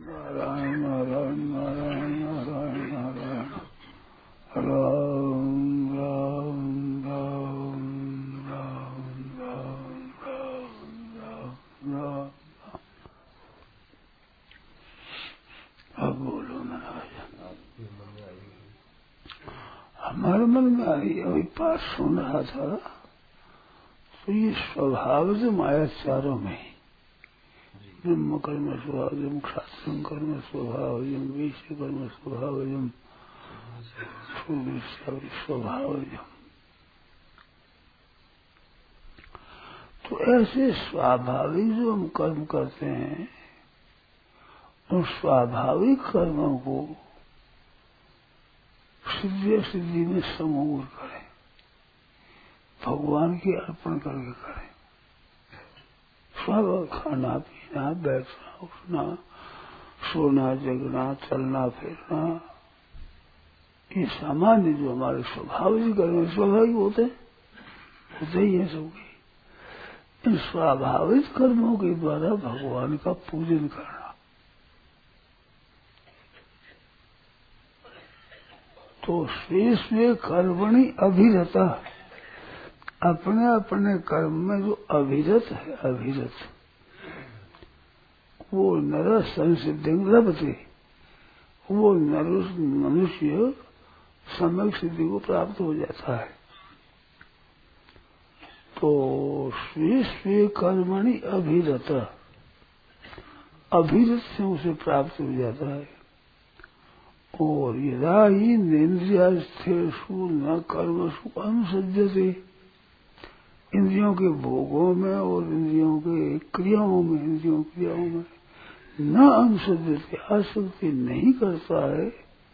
नारायण नारायण नारायण नारायण नारायण राम राम राम राम राम राम राम। अब बोलो महाराज। हमारे मन में आई अभी पाठ सुन रहा था तो ये स्वभाव जो माया चारों में ब्रह्म कर्म स्वभावजम क्षात्रम कर्म स्वभावजम वैश्य कर्म स्वभावजम स्वभावजम। तो ऐसे स्वाभाविक जो हम कर्म करते हैं उन स्वाभाविक कर्मों को सिद्धि सिद्धि में समूह करें, भगवान की अर्पण करके करें। स्वाभाविक खाना पीना बैठना उठना सोना जगना चलना फिरना ये सामान्य जो हमारे स्वाभाविक कर्म स्वाभाविक होते ही है सबके। इन स्वाभाविक कर्मों के द्वारा भगवान का पूजन करना। तो शेष में कर्मणि अभिरता अपने अपने कर्म में जो अभिरत है अभिरत वो नर संसिद्धि लभते वो मनुष्य सम्यक सिद्धि को प्राप्त हो जाता है। तो स्वे स्वे कर्मणि अभिरत अभिरत से उसे प्राप्त हो जाता है। और यदा ही इंद्रिया स्थिरसु न कर्मसु अनुसज्जते इंद्रियों के भोगों में और इंद्रियों के क्रियाओं में इंद्रियों क्रियाओं में न अनुसज्जते आसक्ति नहीं करता है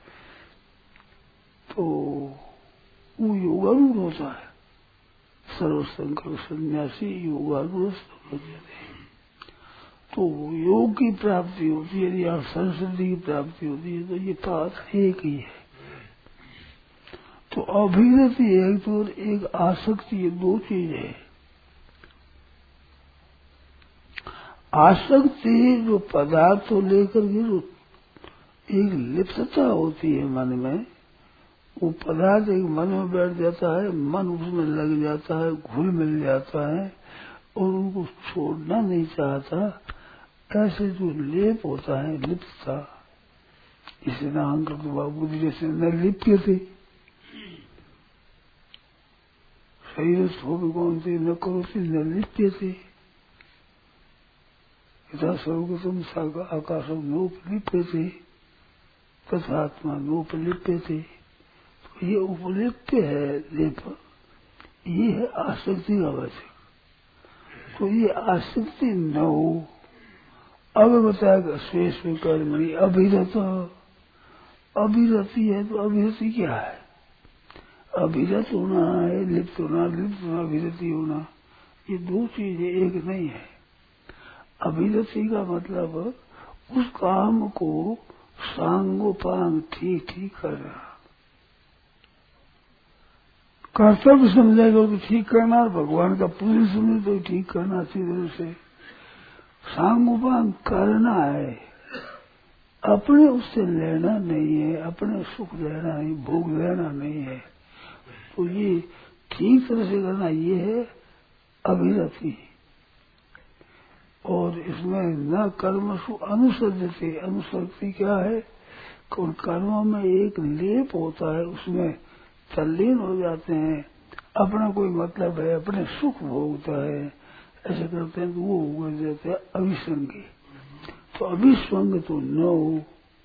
तो वो योगारूढ़ होता है। सर्वसंकल्प सन्यासी योगारूढ़ होते हैं। तो योग की प्राप्ति होती है या संस्कृति की प्राप्ति होती है तो ये पाठ एक ही है। तो अभिरति एक तो एक आसक्ति ये दो चीज है। आसक्ति जो पदार्थ को लेकर के जो एक लिप्तता होती है मन में वो पदार्थ एक मन में बैठ जाता है मन उसमें लग जाता है घुल मिल जाता है और उनको छोड़ना नहीं चाहता। ऐसे जो लेप होता है लिप्तता इसे न अहंकृत बाबू जैसे न लिप्य थे शरीर हो भी कौन थे न करो थे न लिप्य थे यथा स्वरूप तुम आकाश नोपलिप्य थे तथात्मा नोपलिप्य थे। तो ये उपलिप्य है लेप ये है आसक्ति का वचन। तो ये आसक्ति न हो। अब बताएगा शेष में कर्मणि अभिरत अभिरति है तो अभिरति क्या है? अभिरत होना है लिप्त होना अभिरति होना ये दो चीजें एक नहीं है। अभिरति का मतलब उस काम को सांगोपांग ठीक ठीक करना कर्तव्य समझेगा तो ठीक करना भगवान का पूजन समझे तो ठीक करना अच्छी तरह से सांगोपांग करना है। अपने उससे लेना नहीं है अपने सुख लेना नहीं भोग लेना नहीं है। तो ये ठीक तरह से करना ये है अभिरति। और इसमें न कर्मसु अनुसज्जते अनुसक्ति क्या है कि उन कर्मों में एक लेप होता है उसमें तल्लीन हो जाते हैं अपना कोई मतलब है अपने सुख भोगता है ऐसे करते हैं तो वो हो जाते हैं अभिसंगी। तो अभिस्वंग तो न हो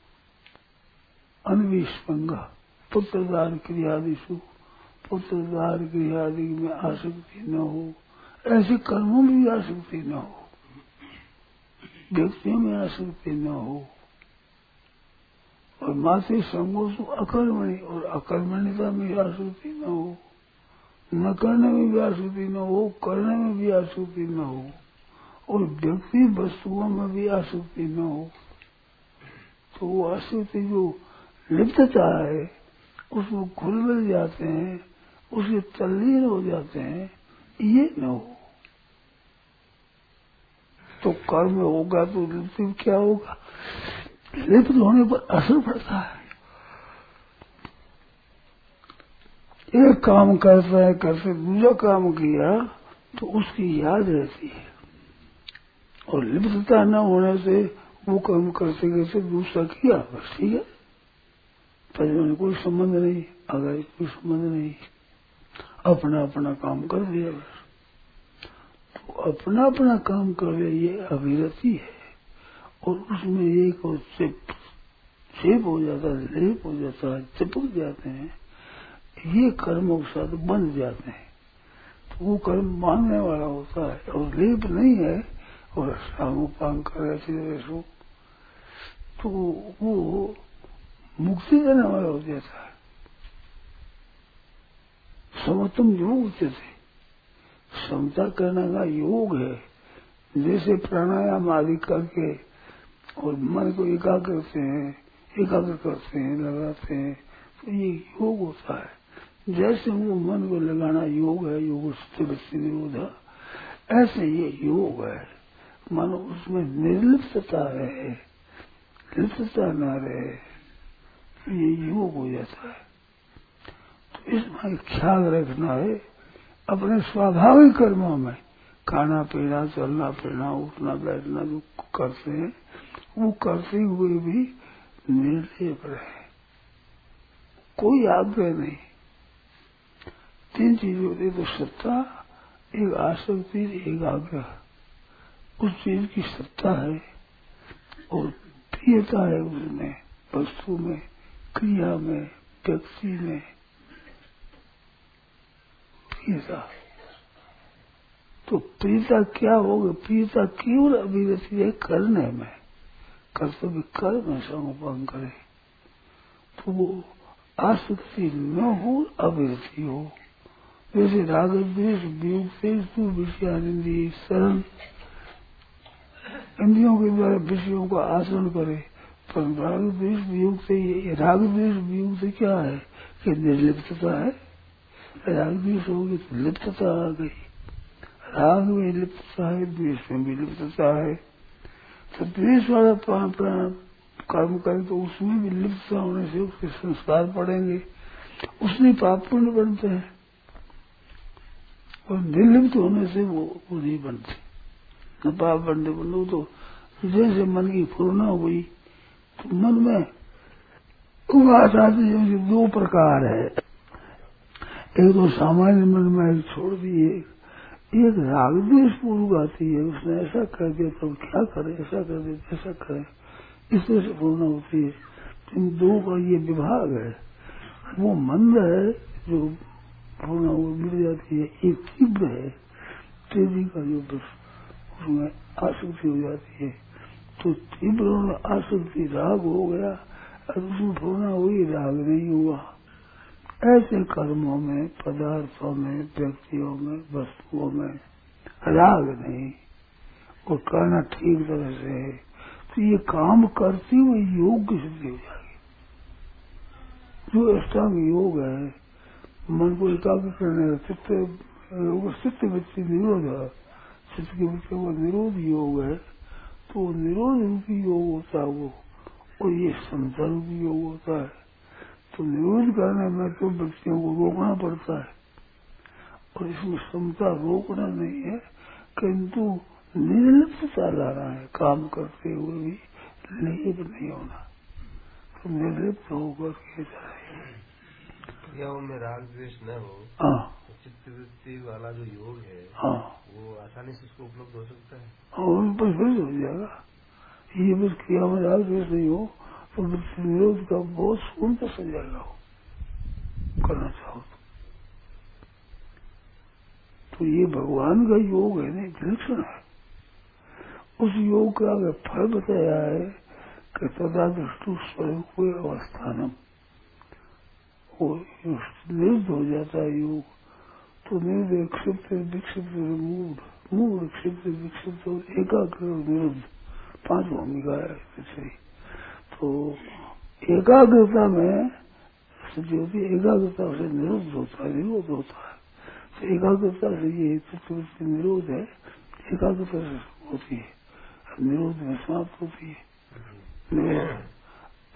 अनविस्वंग पुत्रदार क्रियादिशु पुत्रदार क्रियादि में आसक्ति न हो ऐसे कर्मों में भी आसक्ति न हो व्यक्तियों में आसक्ति न हो। और माते संगों से अकर्मणी और अकर्मण्यता में भी आसक्ति न हो न करने में भी आसक्ति न हो करने में भी आसक्ति न हो और व्यक्ति वस्तुओं में भी आसक्ति न हो। तो वो आसक्ति जो लिप्तता है उसमें घुल मिल जाते हैं उसके तल्लीन हो जाते हैं ये न हो। तो कर्म होगा तो क्या होगा लिप्त होने पर असर पड़ता है। एक काम करता है, करते दूसरा काम किया तो उसकी याद रहती है, और लिप्तता न होने से वो काम करते करते दूसरा किया, बस ठीक है, पहले कोई संबंध नहीं, आगे कोई संबंध नहीं, अपना अपना काम कर दिया बस। तो अपना अपना काम कर दिया, ये अभिरति है, और उसमें एक और सेप हो जाता है, लेप हो जाता है, चिपक जाते हैं, ये कर्मों के साथ बंध जाते हैं। तो वो कर्म मानने वाला होता है, और लेप नहीं है, और सामोपांग कर ऐसे तो वो मुक्ति देने वाला हो जाता है। समतम योग उचित है, समता करने का योग है। जैसे प्राणायाम आदि करके और मन को एकाग्र करते हैं, लगाते हैं, तो ये योग होता है। जैसे वो मन को लगाना योग है, योग चित्तवृत्ति निरोध, ऐसे ये योग है। मानो उसमें निर्लिप्तता रहे, लिप्तता न रहे, तो ये योग हो जाता है। तो इसमें ख्याल रखना है अपने स्वाभाविक कर्मों में, खाना पीना, चलना फिरना, उठना बैठना जो करते हैं, वो करते हुए भी निर्लेप रहे, कोई आग्रह नहीं। 3 चीजें होती, तो सत्ता, एक आसक्ति, एक आग्रह। उस चीज की सत्ता है और प्रियता है उसमें, वस्तु में, क्रिया में, व्यक्ति में प्रियता। तो प्रियता क्या होगी? प्रियता केवल अभिव्यक्ति है करने में, कर्तव्य कर्म में समर्पण करे, तो वो आसक्ति न हो, अभिव्यक्ति हो। जैसे राग द्वेष वियोग से तू विषयानंदी शरण, इंद्रियों के द्वारा विषयों का आचरण करे, पर राग द्वेष वियोग से, ये राग द्वेष वियोग से क्या है कि निर्लिप्तता है। राग द्वेष होगी तो लिप्तता आ गई, राग में लिप्तता है, द्वेष में भी लिप्तता है। तो द्वेष वाला कर्म करे तो उसमें भी लिप्तता होने से उसके संस्कार पड़ेंगे, उसमें पाप पुण्य बनते हैं, और निर्लिप्त होने से वो नहीं बनते, न पाप बनते बनो। तो जैसे मन की पूर्णा हुई तो मन में उबास आती है। 2 प्रकार है, एक तो सामान्य मन में छोड़ दिए, एक राग द्वेष पूर्वक आती है, उसने ऐसा कर दिया तो क्या करे, ऐसा कर दे, ऐसा करे, इस तरह से पूर्ण होती है। इन 2 का ये विभाग है। वो मंद है जो पूर्ण मिल जाती है, एक तीव्र है, तेजी का जो उसमें आसक्ति हो जाती है। तो तीव्र आसक्ति राग हो गया, और उसमें पूर्ण हुई, राग नहीं हुआ। ऐसे कर्मों में, पदार्थों में, व्यक्तियों में, वस्तुओं में राग नहीं, और करना ठीक तरह से है, तो ये काम करते हुए योग की सिद्धि हो जाएगी। जो अष्टांग योग है, मन को एकाग्र करने का चित्त वृत्ति निरोध, चित्त की वृत्ति वो निरोध योग है। तो निरोध रूपी योग होता है वो, और ये समता रूपी योग होता है। तो निरोध करने में तो व्यक्तियों को रोकना पड़ता है, और इसमें समता रोकना नहीं है, किंतु निर्लिप्तता लाना है, काम करते हुए भी लिप्त नहीं होना, तो निर्लिप्त होकर के जाए। क्रियाओं में राग द्वेष न हो, हाँ, तो चित्तवृत्ति वाला जो योग है, हाँ, वो आसानी से उसको उपलब्ध हो सकता है, और बस बस हो जाएगा। ये बस क्रिया में राग द्वेष नहीं हो तो विरोध का बहुत सुंदर से जाएगा, करना चाहो तो ये भगवान का योग है, नहीं विलक्षण है। उस योग का अगर फल बताया है कि तदा दृष्टु स्वरूप अवस्थानम, वो निरुद्ध हो जाता है योग। तो निरुद्ध क्षिप्त विक्षिप्त मूड क्षिप्त विक्षिप्त और एकाग्र निरुद्ध 5 भूमिका है। तो एकाग्रता में जो भी एकाग्रता से निरुद्ध होता है, निरोध होता है। तो एकाग्रता से ये चित्तवृत्ति निरोध है, एकाग्रता से होती है, निरोध में समाप्त होती है।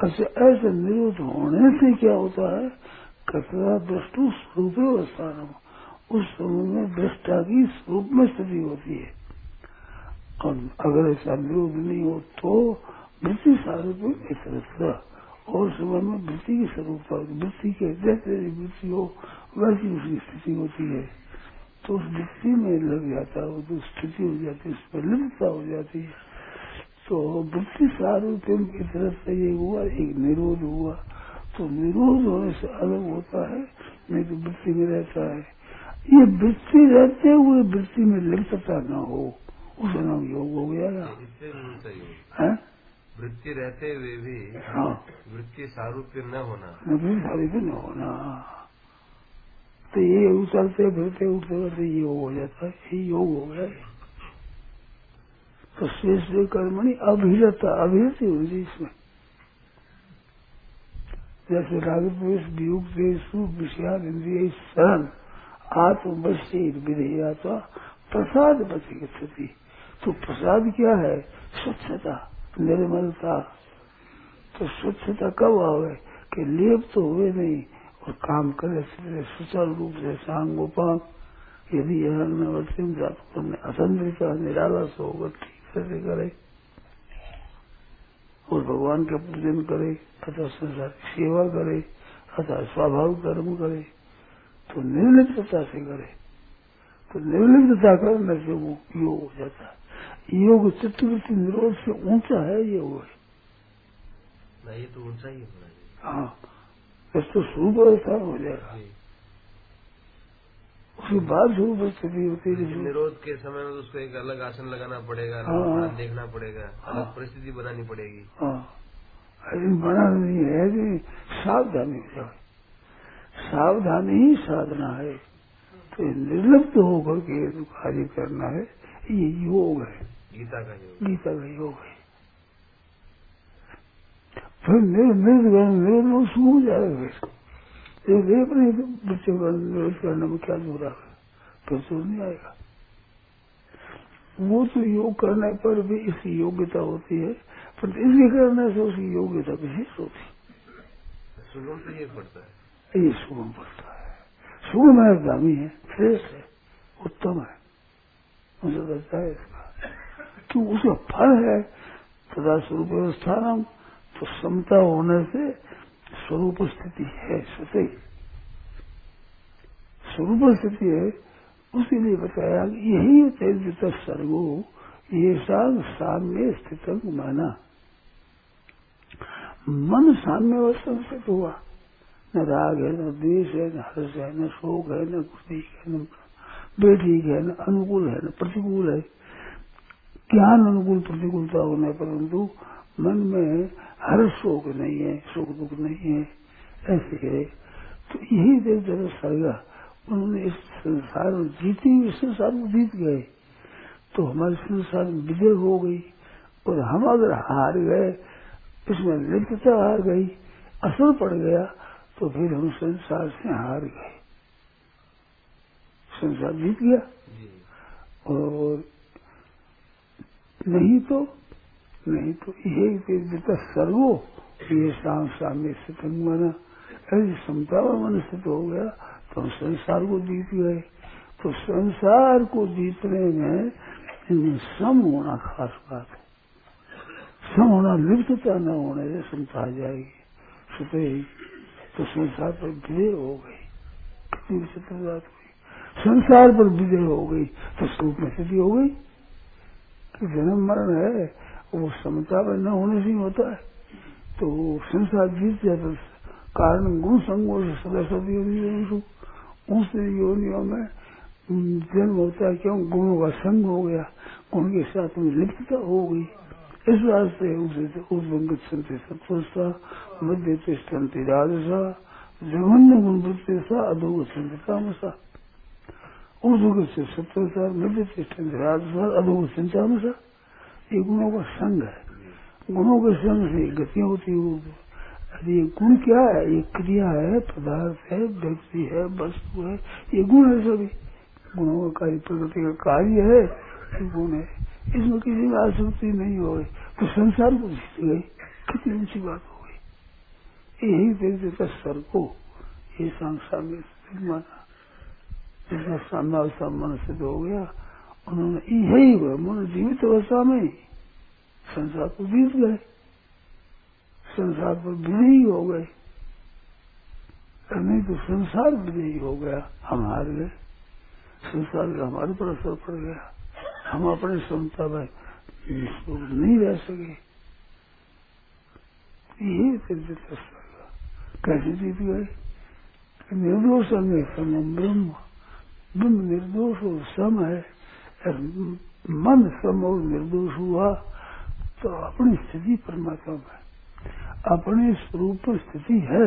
अच्छा, ऐसे निरोध होने से क्या होता है? कतरा दृष्टु स्वरूप अवस्थान, उस समय में दृष्टा की स्वरूप में स्थिति होती है। और अगर ऐसा निरोध नहीं हो तो वृत्ति सारूप इस तरह और समय में वृत्ति की स्वरूपता होती है। वृत्ति के जैसे वृत्ति हो वैसी उसकी स्थिति होती है, तो उस वृत्ति में लग जाता है, वो जो स्थिति हो जाती है उसमें लिप्तता हो जाती है। तो वृत्ति सारूप्यम की तरफ से ये हुआ, एक निरोध हुआ। तो निरोध होने से अलग होता है, नहीं तो वृत्ति में रहता है। ये वृत्ति रहते हुए वृत्ति में लिप्तता न हो, उस नाम योग हो गया ना। इससे वृत्ति रहते हुए भी हाँ, वृत्ति सारूप्य न होना, वृत्ति सारूप्य न होना, तो ये उचलते फिरते उठते फिरते ये हो जाता है, ये योग हो गया। तो शेष कर्मणि अभिरता, अभिरति होगी इसमें। जैसे राग द्वेष वियोग देशु विषयाद इंद्रिय शरण आत्मवश्य विधेयता प्रसाद बची स्थिति। तो प्रसाद क्या है? स्वच्छता, निर्मलता। तो स्वच्छता कब आवे कि लेप तो हुए नहीं और काम करे सुचारू रूप से सांगोपांग। यदि यह नवतिम जातकों में असंतृता निरालस होगा ठीक से करे और भगवान का पूजन करे अथवा संसार की सेवा करे अथवा स्वाभाविक कर्म करे, तो निर्लिप्तता से करे। तो निर्लिप्तता करने से वो योग हो जाता है। योग चित्तवृत्ति निरोध से ऊंचा है योग है। ये तो ऊंचा ही है। हाँ, इस तो स्वरूप अवस्था हो जाएगा, उसके बाद स्वरूप स्थिति होती है। निरोध के समय में उसको एक अलग आसन लगाना पड़ेगा, अलग देखना पड़ेगा, अलग परिस्थिति बनानी पड़ेगी। हाँ, बनाना नहीं है कि सावधानी हो जाए, सावधानी ही साधना है। तो निर्लिप्त होकर के कार्य करना है, ये योग है, गीता का योग, गीता का योग है। फिर निर्विरोध सूख जाएगा। अपने बच्चे का निरोध करने में क्या जोर आएगा? फिर जोर नहीं आएगा। वो तो योग करने पर भी इसकी योग्यता होती है, पर इसके करने से उसकी योग्यता विशेष होती है। सुगम से ये पड़ता है, ये सुगम पड़ता है। सुगम है, दामी है, श्रेष्ठ है, उत्तम है, मुझे लगता है इसका। क्यों? उसका फल है तथा स्वरूप व्यवस्था। तो समता होने से स्वरूप स्थिति है, सत्य स्वरूप स्थिति है। उसी लिए बताया यही तेज सर्गो ये साम्य स्थित माना। मन साम्य अवस्था में स्थित हुआ, न राग है, न द्वेष है, न हर्ष है, न शोक है, न खुशी है, न बेठीक है, न अनुकूल है, न प्रतिकूल है। ज्ञान अनुकूल प्रतिकूलता होने परंतु मन में हर शोक नहीं है, सुख दुख नहीं है, ऐसे है। तो यही देव सर्गा उन्होंने इस संसार में जीती, इस संसार में जीत गए तो हमारे संसार में विजय हो गई। और हम अगर हार गए, इसमें लिप्तता हार गई, असर पड़ गया, तो फिर हम संसार से हार गए, संसार जीत गया। और नहीं तो यही सर्वो ये शाम सामने स्थित माना। ऐसी क्षमता में मन स्थित हो गया तो हम संसार को जीत गए। तो संसार को जीतने में इनमें सम होना खास बात है। सम होना, लिप्तता न होने से क्षमता आ जाएगी सुते ही, तो संसार पर विजय हो गई। कितनी विचित्र बात हुई, संसार पर विजय हो गई तो स्वरूप में स्थिति हो गई। जन्म मरण है वो समता में न होने से ही होता है। तो संसार जीत जाता, कारण गुण संगों से सदस्य ऊंचे योनियों में जन्म होता है। क्यों? गुणों का संग हो गया, गुण के साथ में लिप्तता हो गई। इस वास्ते उसे सत्वसा मध्य तिष्ठन्ति राजसा जघन्य गुण वृत्ति सा अधोगच्छन्ति तामसा। उस से सत्वसा मध्य तिष्ठन्ति राजसा अधोगच्छन्ति तामसा। ये गुणों का संग है, गुणों के संग से गतियां होती है। ये गुण क्या है? ये क्रिया है, पदार्थ है, व्यक्ति है, वस्तु है, ये गुण है। सभी गुणों का कार्य, प्रकृति का कार्य है, ये गुण है। इसमें किसी में आसक्ति नहीं हो गई तो संसार को जीत गई। कितनी ऊंची बात हो गई। यही देख देता सर को ये संसार में स्थिति माना, जिसका सामना मन सिद्ध हो गया, उन्होंने यही हुआ मन जीवित अवस्था में संसार को जीत गए, संसार पर विजयी हो गए। नहीं तो संसार विजयी हो गया, हम हार गए, संसार का हमारे पर असर पड़ गया, हम अपने क्षमता में नहीं रह सके। ये कैसे जीत गए? निर्दोष में समम ब्रह्म, ब्रह्म निर्दोष और सम है, मन सम और निर्दोष हुआ तो अपनी स्थिति परमात्मा में अपने स्वरूप में स्थिति है,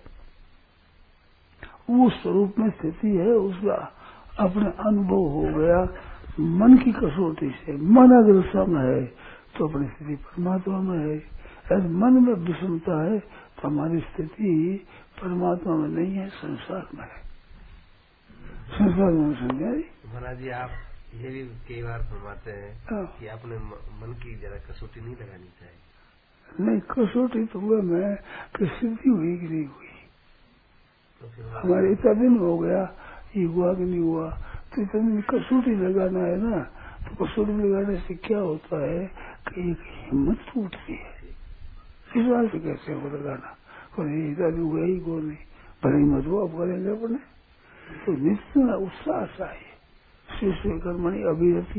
वो स्वरूप में स्थिति है, उसका अपने अनुभव हो गया मन की कसौटी से। मन अगर सम है तो अपनी स्थिति परमात्मा में है, यदि मन में विषमता है तो हमारी स्थिति परमात्मा में नहीं है, संसार में है। संसार में समझा जी महाराज जी। आप ये भी कई बार फरमाते हैं कि अपने मन की जरा कसौटी नहीं लगानी चाहिए। नहीं, कसौटी तो हुआ मैं कि सिद्धि हुई कि नहीं हुई, तो हमारे इतना दिन हो गया, ये हुआ कि नहीं हुआ, तो इतना दिन कसौटी लगाना है ना। तो कसौटी लगाने से क्या होता है कि एक हिम्मत टूटती है, इस बात से कैसे हो लगाना, इतना भी हुआ ही को नहीं, भले हिम्मत हो आप करेंगे अपने, तो निश्चित उत्साह चाहिए। शिष्य कर्मणि अभिरति,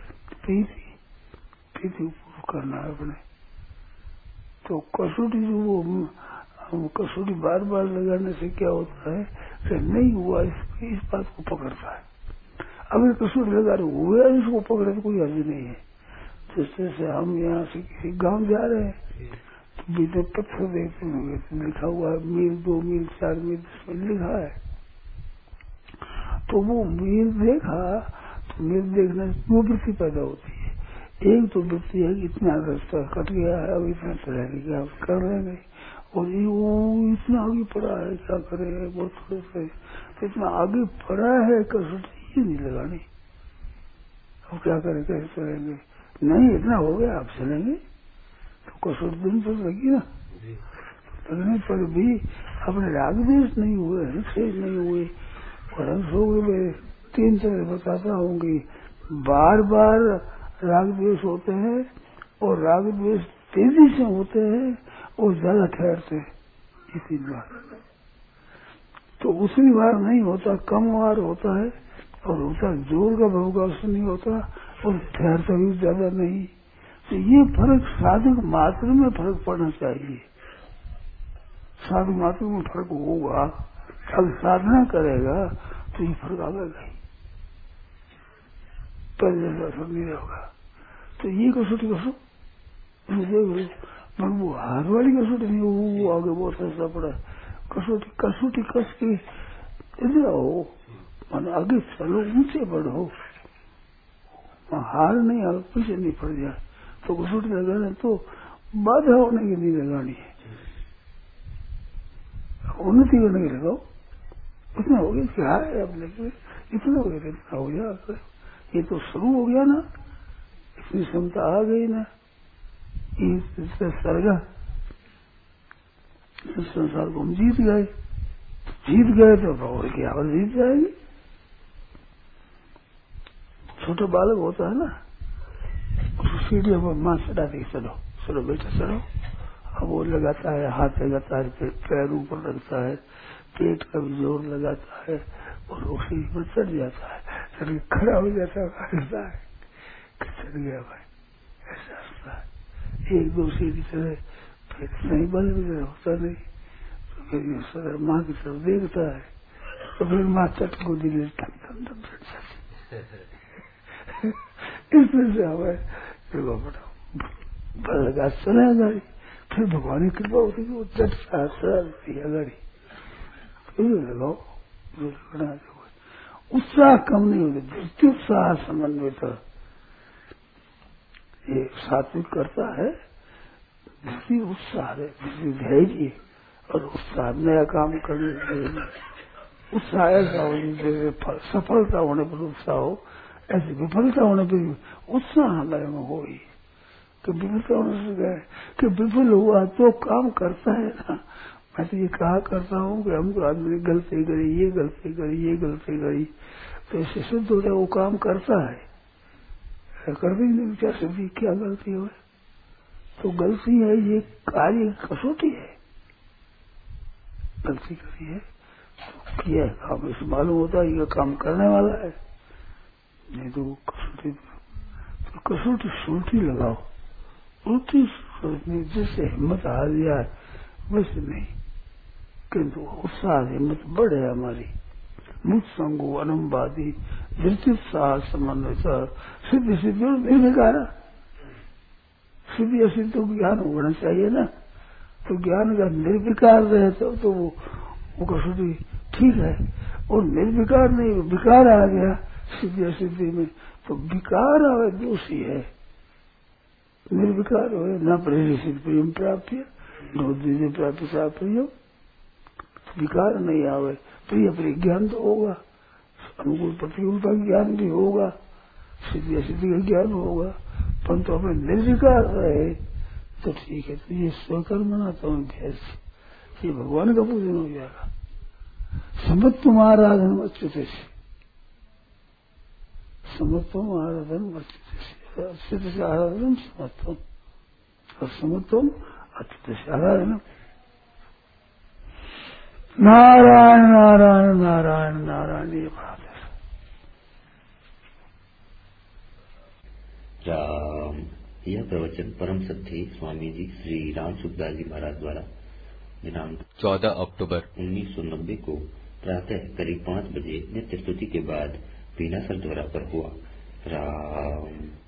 प्रीति करना है अपने। तो कसौटी जो वो कसौटी बार बार लगाने से क्या होता है कि नहीं हुआ इस बात को पकड़ता है। अगर कसौटी लगा रहे हुए इसको पकड़े तो कोई अर्ज नहीं है। जैसे हम यहाँ से किसी गांव जा रहे हैं तो बीते पत्थर देखते होंगे तो लिखा हुआ है मील 2 मील 4 मील 10 मील लिखा है। तो वो मील देखा तो मील देखने से 2 वृत्ति पैदा होती है। एक तो वृत्ति है कि इतना रास्ता कट गया है, अब इतना चलेंगे क्या कर लेंगे, और ये वो इतना आगे पड़ा है क्या करें, बहुत थोड़े से तो इतना आगे पड़ा है कसौटी नहीं लगानी, अब क्या करें कैसे चलेंगे, नहीं इतना हो गया आप चलेंगे, तो कसौटी दिन तो लगी ना। लगने पर भी अपने राग द्वेष नहीं हुए, हिंसे नहीं हुए, और हम सो गए 3 तरह बताता हूँ कि बार बार राग द्वेष होते हैं, और राग द्वेष तेजी से होते हैं और ज्यादा ठहरते हैं, इसी बार तो उसी बार नहीं होता, कम बार होता है, और होता जोर का बहुकाश नहीं होता, और ठहरता भी ज्यादा नहीं। तो ये फर्क साधक मात्र में फर्क पड़ना चाहिए, साधक मात्र में फर्क होगा, अब साधना करेगा तो ये फर्क आएगा ही, पहले जैसा असर नहीं होगा। तो ये कसौटी वो हार वाली कसौटी नहीं, वो आगे बहुत ऐसा पड़ा कसौटी कस के इधर हो, मन आगे चलो, ऊंचे बढ़ो, हार नहीं हार पीछे नहीं पड़ जाए। तो कसौटी लगाना तो बाधा होने की नहीं लगानी है, उन्नति करने के लगाओ, इतना हो गया क्या है अपने इतना हो गया, इतना हो गया, ये तो शुरू हो गया ना, इतनी क्षमता आ गई ना, इससे सरगा इस संसार को हम जीत गए तो और क्या और जीत जाएंगे। छोटा बालक होता है ना, उसको सीढ़ियों पर मां चढ़ाती, चलो बेटा चलो, अब वो लगाता है, हाथ लगाता है, पैर ऊपर रखता है, पेट का भी जोर लगाता है, और वो सीढ़ी पर चढ़ जाता है, चढ़ के खड़ा हो जाता है, चढ़ गया भाई, ऐसा होता है। 1-2 सीढ़ी चढ़े फिर नहीं बल भी होता नहीं, तो फिर सर माँ की तरफ देखता है, तो फिर माँ चट को दिले धम चढ़ जाती। इसमें से हमें देखो बेटा बल लगा चला गाड़ी, फिर भगवान की कृपा होती है वो चट साथ गाड़ी लगाओ, जो लगना है उत्साह कम नहीं होता, वृत्ति उत्साह समन्वित ये सात्विक करता है, जिसकी उत्साह है, जिसकी धैर्य और उत्साह नया काम करने के उत्साह ऐसा हो, जैसे सफलता होने पर उत्साह हो, ऐसे विफलता होने पर उत्साह हमारे में हो ही, कि विफलता होने से गए कि विफल हुआ तो काम करता है ना, मैं तो ये कहा करता हूँ कि हमको आदमी ने गलती करी, ये गलती करी, ये गलती करी, तो इससे सिद्ध होता है वो काम करता है, कर भी नहीं क्या सिद्धि, क्या गलती हो। तो गलती है, ये कार्य कसौटी है, गलती करी है तो किया है काम, इसे मालूम होता है ये काम करने वाला है, नहीं तो कसौटी, तो कसौटी सुलटी लगाओ, उल्टी सोचनी, जिससे हिम्मत हार जाए वैसे नहीं, किंतु उत्साह हिम्मत बढ़े हमारी। मुझ संगो अनम्बादी धृतित साहस समन्वय सिद्धि सिद्धि और निर्विकार, सिद्धि असिद्धि तो ज्ञान होना चाहिए ना, तो ज्ञान का निर्विकार रहे तो वो कसौटी ठीक है, और निर्विकार नहीं विकार आ गया सिद्धि असिद्धि में, तो विकार आवे दोषी है, निर्विकार हो न प्रेरित प्रियम प्राप्ति न द्विज प्राप्ति सा प्रियम, विकार नहीं आवे, प्रिय प्रिय ज्ञान तो होगा, अनुकूल प्रतिकूल का ज्ञान भी होगा, सिद्धि असिद्धि का ज्ञान होगा, परंतु अपने निर्विकार रहे तो ठीक है। तो ये स्वकर्मणा तो अभ्यास, ये भगवान का पूजन हो जाएगा। समत्वम आराधन अच्युत से, समत्वम आराधन अच्युत से, अच्युत से आराधन समत्वम, और समत्वम अच्युत से आराधन। नारायण नारायण नारायण नारायण, ये बात है। राम। यह प्रवचन परम सत्य स्वामी जी श्री राम सुखदास जी महाराज द्वारा दिनांक 14 अक्टूबर 1990 को प्रातः करीब 5 बजे नित्य स्तुति के बाद पीनासर द्वारा पर हुआ। राम।